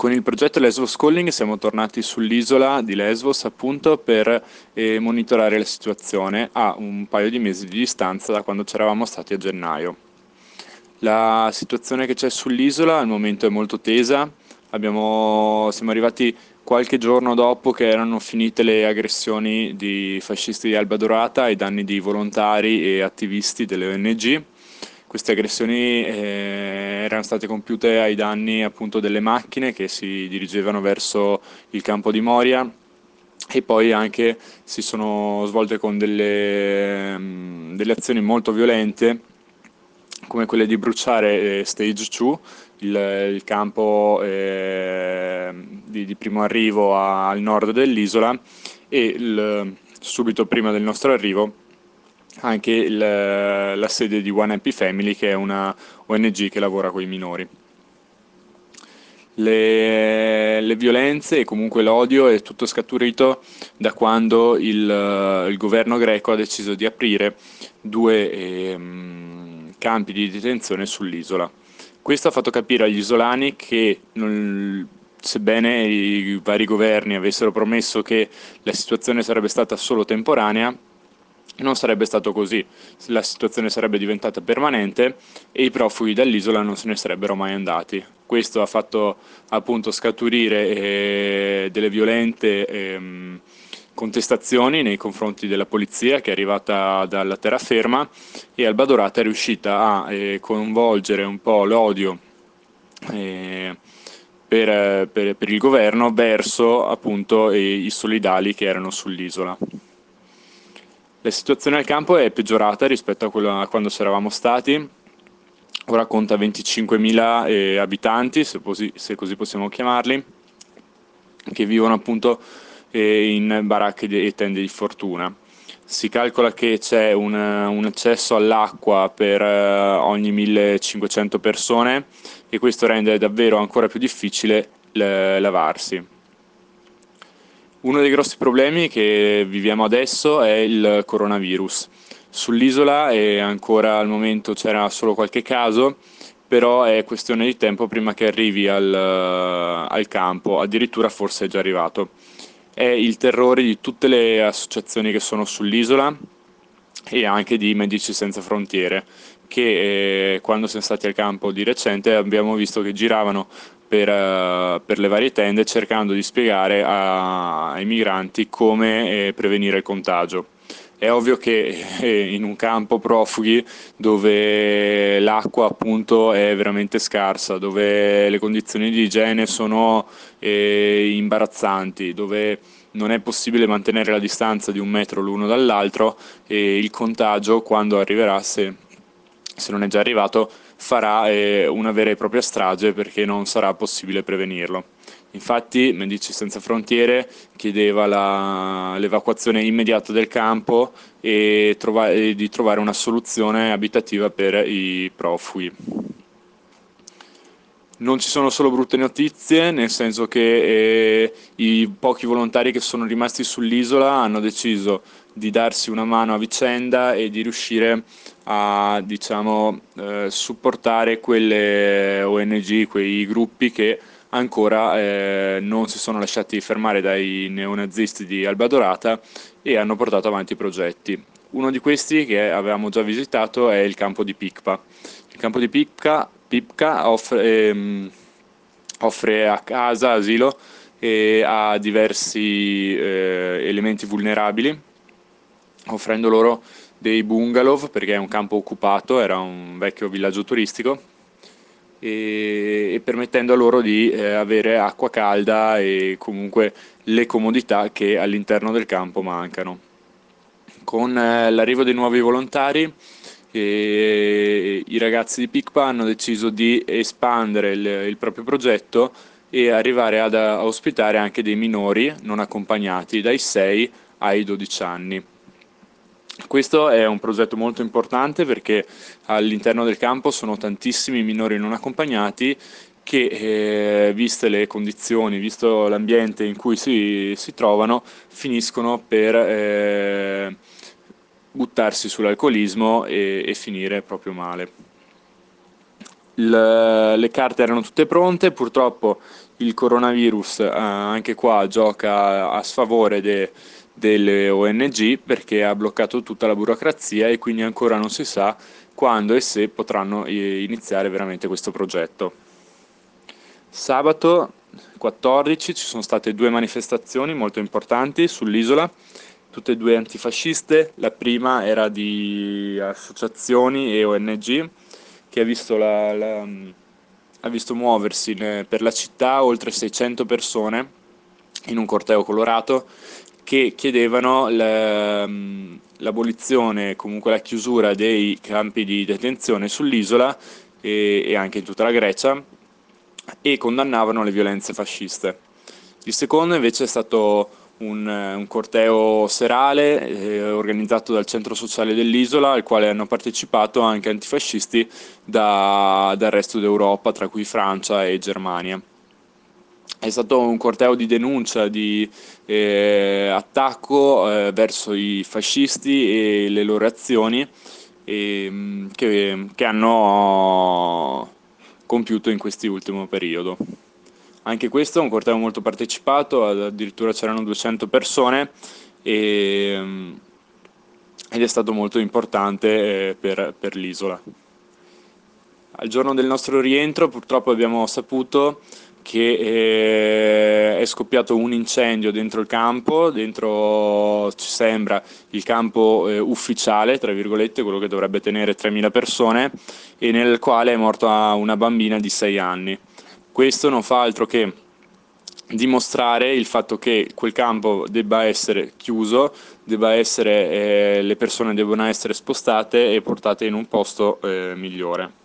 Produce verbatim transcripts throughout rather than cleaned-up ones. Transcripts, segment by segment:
Con il progetto Lesvos Calling siamo tornati sull'isola di Lesvos appunto per eh, monitorare la situazione a un paio di mesi di distanza da quando ci eravamo stati a gennaio. La situazione che c'è sull'isola al momento è molto tesa. Abbiamo- siamo arrivati qualche giorno dopo che erano finite le aggressioni di fascisti di Alba Dorata ai danni di volontari e attivisti delle O N G. Queste aggressioni eh, erano state compiute ai danni appunto delle macchine che si dirigevano verso il campo di Moria e poi anche si sono svolte con delle, mm, delle azioni molto violente come quelle di bruciare eh, Stage due, il, il campo eh, di, di primo arrivo a- al nord dell'isola e il- subito prima del nostro arrivo anche il- la sede di One Happy Family, che è una O N G che lavora con i minori. Le, le violenze e comunque l'odio è tutto scaturito da quando il, il governo greco ha deciso di aprire due ehm, campi di detenzione sull'isola. Questo ha fatto capire agli isolani che, non- sebbene i vari governi avessero promesso che la situazione sarebbe stata solo temporanea, non sarebbe stato così, la situazione sarebbe diventata permanente e i profughi dall'isola non se ne sarebbero mai andati. Questo ha fatto appunto scaturire eh, delle violente ehm, contestazioni nei confronti della polizia che è arrivata dalla terraferma e Alba Dorata è riuscita a eh, coinvolgere un po' l'odio eh, per, per- per il governo verso appunto eh, i solidali che erano sull'isola. La situazione al campo è peggiorata rispetto a quella a quando c'eravamo stati, ora conta venticinquemila eh, abitanti, se così, se così possiamo chiamarli, che vivono appunto eh, in baracche e tende di fortuna. Si calcola che c'è un, un accesso all'acqua per eh, ogni millecinquecento persone e questo rende davvero ancora più difficile l- lavarsi. Uno dei grossi problemi che viviamo adesso è il coronavirus. Sull'isola e ancora al momento c'era solo qualche caso, però è questione di tempo prima che arrivi al, al campo, addirittura forse è già arrivato. È il terrore di tutte le associazioni che sono sull'isola e anche di Medici Senza Frontiere, che eh, quando siamo stati al campo di recente abbiamo visto che giravano per, eh, per le varie tende cercando di spiegare a- ai migranti come eh, prevenire il contagio. È ovvio che eh, in un campo profughi dove l'acqua appunto è veramente scarsa, dove le condizioni di igiene sono eh, imbarazzanti, dove non è possibile mantenere la distanza di un metro l'uno dall'altro e il contagio, quando arriverà, se, se non è già arrivato, farà eh, una vera e propria strage perché non sarà possibile prevenirlo. Infatti, Medici Senza Frontiere chiedeva la- l'evacuazione immediata del campo e, trova- e di trovare una soluzione abitativa per i profughi. Non ci sono solo brutte notizie, nel senso che eh, i pochi volontari che sono rimasti sull'isola hanno deciso di darsi una mano a vicenda e di riuscire a, diciamo, eh, supportare quelle O N G, quei gruppi che ancora eh, non si sono lasciati fermare dai neonazisti di Alba Dorata e hanno portato avanti i progetti. Uno di questi, che avevamo già visitato, è il campo di Picpa. Il campo di Pipca, Pipca offre, ehm, offre a casa asilo e a diversi eh, elementi vulnerabili, offrendo loro dei bungalow perché è un campo occupato, era un vecchio villaggio turistico e, e permettendo a loro di eh, avere acqua calda e comunque le comodità che all'interno del campo mancano. Con eh, l'arrivo dei nuovi volontari, eh, i ragazzi di Picpa hanno deciso di espandere il, il proprio progetto e arrivare ad, a ospitare anche dei minori non accompagnati dai sei ai dodici anni. Questo è un progetto molto importante perché all'interno del campo sono tantissimi minori non accompagnati che, eh, viste le condizioni, visto l'ambiente in cui si, si trovano, finiscono per eh, buttarsi sull'alcolismo e, e finire proprio male. Il- le carte erano tutte pronte, purtroppo il coronavirus eh, anche qua gioca a sfavore de- delle O N G perché ha bloccato tutta la burocrazia e quindi ancora non si sa quando e se potranno eh, iniziare veramente questo progetto. Sabato quattordici ci sono state due manifestazioni molto importanti sull'isola, tutte e due antifasciste. La prima era di associazioni e O N G che ha visto, la- la- ha visto muoversi ne- per la città oltre seicento persone in un corteo colorato che chiedevano la- l'abolizione, comunque la chiusura dei campi di detenzione sull'isola e, e anche in tutta la Grecia e condannavano le violenze fasciste. Il secondo invece è stato un, un corteo serale eh, organizzato dal centro sociale dell'isola al quale hanno partecipato anche antifascisti da- dal resto d'Europa, tra cui Francia e Germania. È stato un corteo di denuncia, di eh, attacco eh, verso i fascisti e le loro azioni ehm, che, che hanno compiuto in quest'ultimo periodo. Anche questo è un corteo molto partecipato, addirittura c'erano duecento persone e, ed è stato molto importante eh, per, per l'isola. Al giorno del nostro rientro purtroppo abbiamo saputo che eh, è scoppiato un incendio dentro il campo, dentro ci sembra il campo eh, ufficiale, tra virgolette, quello che dovrebbe tenere tremila persone, e nel quale è morta una bambina di sei anni. Questo non fa altro che dimostrare il fatto che quel campo debba essere chiuso, debba essere, eh, le persone debbano essere spostate e portate in un posto eh, migliore.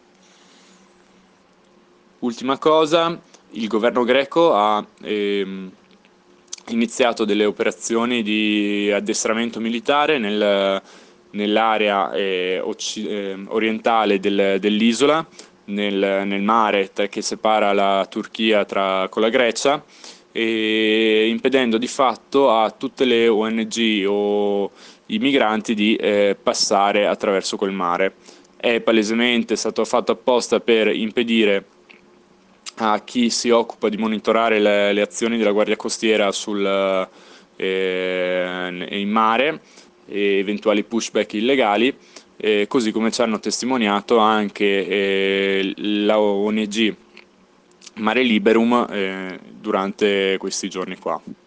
Ultima cosa, il governo greco ha ehm, iniziato delle operazioni di addestramento militare nel- nell'area eh, occi- eh, orientale del- dell'isola, nel, nel mare tra- che separa la Turchia tra- con la Grecia, e impedendo di fatto a tutte le O N G o i migranti di eh, passare attraverso quel mare. È palesemente stato fatto apposta per impedire a chi si occupa di monitorare le, le azioni della Guardia Costiera sul, eh, in mare e eventuali pushback illegali, eh, così come ci hanno testimoniato anche eh, la O N G Mare Liberum eh, durante questi giorni qua.